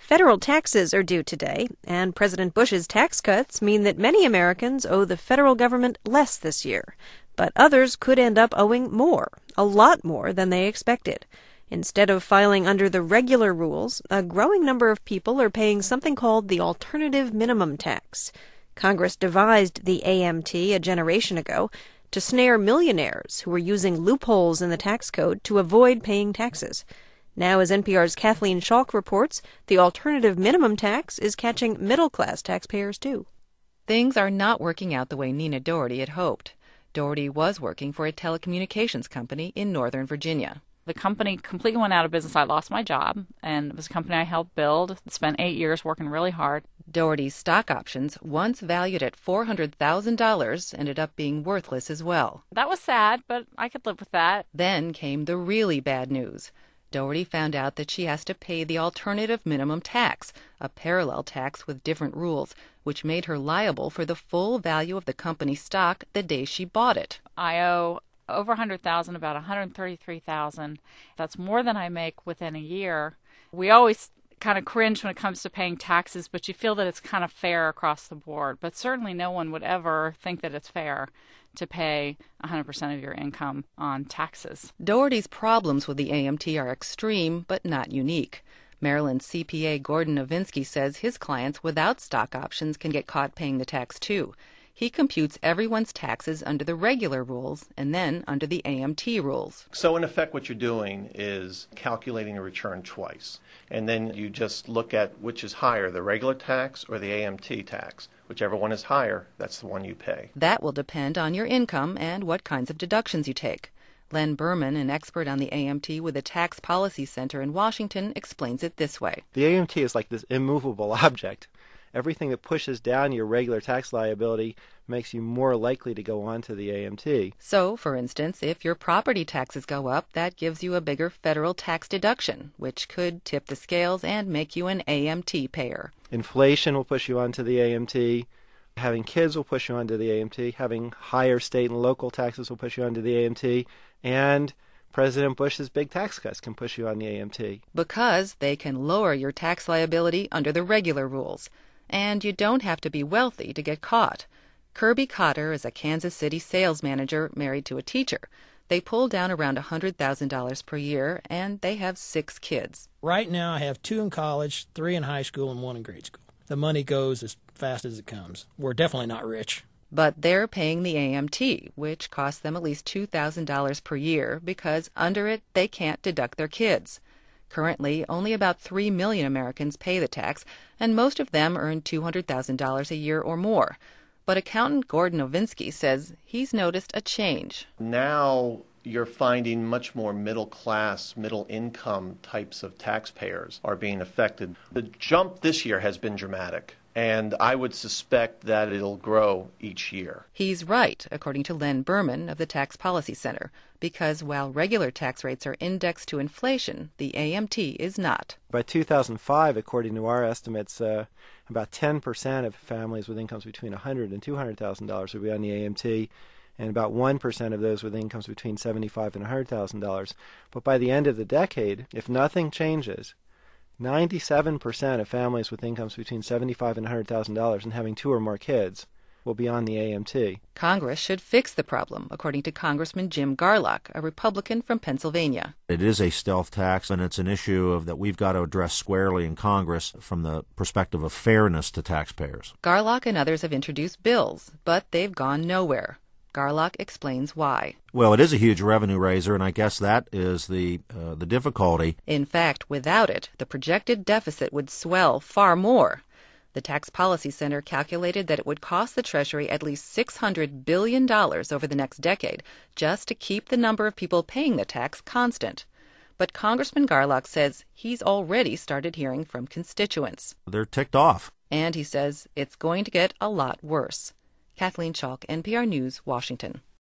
Federal taxes are due today, and President Bush's tax cuts mean that many Americans owe the federal government less this year. But others could end up owing more, a lot more than they expected. Instead of filing under the regular rules, a growing number of people are paying something called the alternative minimum tax. Congress devised the AMT a generation ago to snare millionaires who were using loopholes in the tax code to avoid paying taxes. Now, as NPR's Kathleen Schalk reports, the alternative minimum tax is catching middle-class taxpayers, too. Things are not working out the way Nina Doherty had hoped. Doherty was working for a telecommunications company in Northern Virginia. The company completely went out of business. I lost my job, and it was a company I helped build. Spent 8 years working really hard. Doherty's stock options, once valued at $400,000, ended up being worthless as well. That was sad, but I could live with that. Then came the really bad news. Doherty found out that she has to pay the alternative minimum tax, a parallel tax with different rules, which made her liable for the full value of the company's stock the day she bought it. I owe over $100,000, about $133,000. That's more than I make within a year. We always kind of cringe when it comes to paying taxes, but you feel that it's kind of fair across the board. But certainly no one would ever think that it's fair to pay 100% of your income on taxes. Doherty's problems with the AMT are extreme, but not unique. Maryland CPA Gordon Novinsky says his clients without stock options can get caught paying the tax too. He computes everyone's taxes under the regular rules and then under the AMT rules. So in effect, what you're doing is calculating a return twice. And then you just look at which is higher, the regular tax or the AMT tax. Whichever one is higher, that's the one you pay. That will depend on your income and what kinds of deductions you take. Len Berman, an expert on the AMT with the Tax Policy Center in Washington, explains it this way. The AMT is like this immovable object. Everything that pushes down your regular tax liability makes you more likely to go on to the AMT. So, for instance, if your property taxes go up, that gives you a bigger federal tax deduction, which could tip the scales and make you an AMT payer. Inflation will push you onto the AMT. Having kids will push you onto the AMT. Having higher state and local taxes will push you onto the AMT. And President Bush's big tax cuts can push you on the AMT. Because they can lower your tax liability under the regular rules. And you don't have to be wealthy to get caught. Kirby Cotter is a Kansas City sales manager married to a teacher. They pull down around $100,000 per year, and they have 6 kids. Right now I have 2 in college, 3 in high school, and 1 in grade school. The money goes as fast as it comes. We're definitely not rich. But they're paying the AMT, which costs them at least $2,000 per year because under it they can't deduct their kids. Currently, only about 3 million Americans pay the tax, and most of them earn $200,000 a year or more. But accountant Gordon Novinsky says he's noticed a change. Now you're finding much more middle-class, middle-income types of taxpayers are being affected. The jump this year has been dramatic, and I would suspect that it'll grow each year. He's right, according to Len Berman of the Tax Policy Center, because while regular tax rates are indexed to inflation, the AMT is not. By 2005, according to our estimates, about 10% of families with incomes between $100,000 and $200,000 would be on the AMT, and about 1% of those with incomes between $75,000 and $100,000. But by the end of the decade, if nothing changes, 97% of families with incomes between $75,000 and $100,000 and having 2 or more kids will be on the AMT. Congress should fix the problem, according to Congressman Jim Garlock, a Republican from Pennsylvania. It is a stealth tax, and it's an issue that we've got to address squarely in Congress from the perspective of fairness to taxpayers. Garlock and others have introduced bills, but they've gone nowhere. Garlock explains why. Well, it is a huge revenue raiser, and I guess that is the difficulty. In fact, without it, the projected deficit would swell far more. The Tax Policy Center calculated that it would cost the Treasury at least $600 billion over the next decade just to keep the number of people paying the tax constant. But Congressman Garlock says he's already started hearing from constituents. They're ticked off. And he says it's going to get a lot worse. Kathleen Schalk, NPR News, Washington.